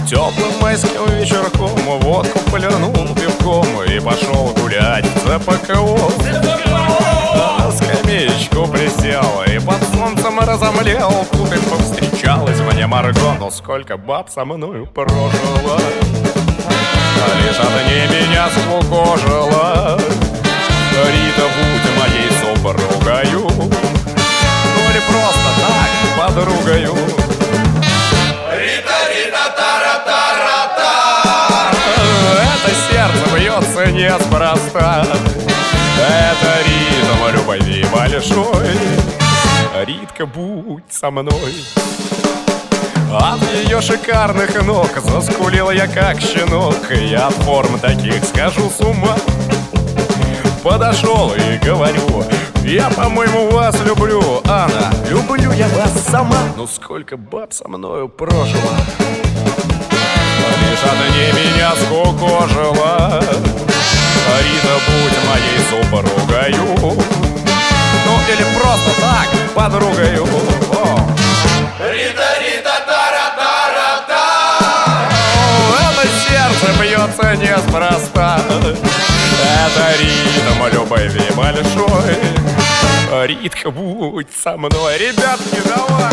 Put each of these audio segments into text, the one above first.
Теплым майским вечерком водку полирнул пивком и пошел гулять в ЦПКО. На скамеечку присел и под солнцем разомлел. Тут и повстречалась мне Марго, но сколько баб со мною прожила, лишь одни меня скукожила. Рита, будь моей супругою, ну или просто так, подругою. Рита, Рита, тара-тара-та. Это сердце бьется неспроста. Это ритм любви большой. Ритка, будь со мной. От ее шикарных ног заскулила я как щенок. Я от форм таких схожу с ума. Подошел и говорю: я, по-моему, вас люблю. Она: люблю я вас сама. Ну сколько баб со мною прожила, лишь одни меня скукожила. Рита, будь моей супругою, ну или просто так, подругою. Рита, Рита, тара-тара-та. Это сердце бьется неспроста. Это ритм любви большой. Ритка, будь со мной. Ребятки, давай!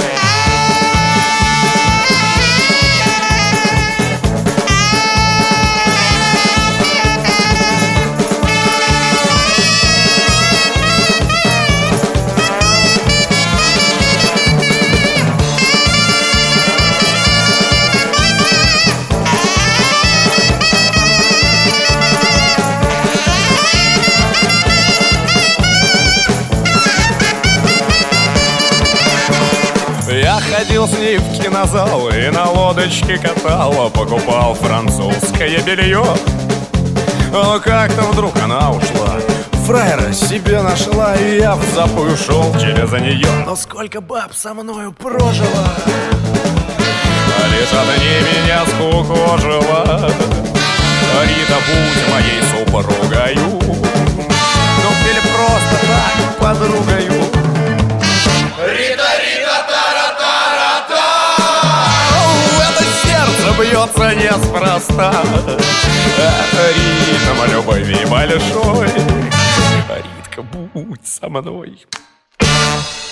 Я ходил с ней в кинозал и на лодочке катал, покупал французское белье. Но как-то вдруг она ушла, фраера себе нашла, и я в запой ушел через нее. Но сколько баб со мною прожила, лишь одни меня скукожила. Рита, будь моей супругою, ну или просто так, подругою. Рита, Рита, тара-тара-та. Это сердце бьется неспроста. Это ритм любви большой. Ритка, будь со мной.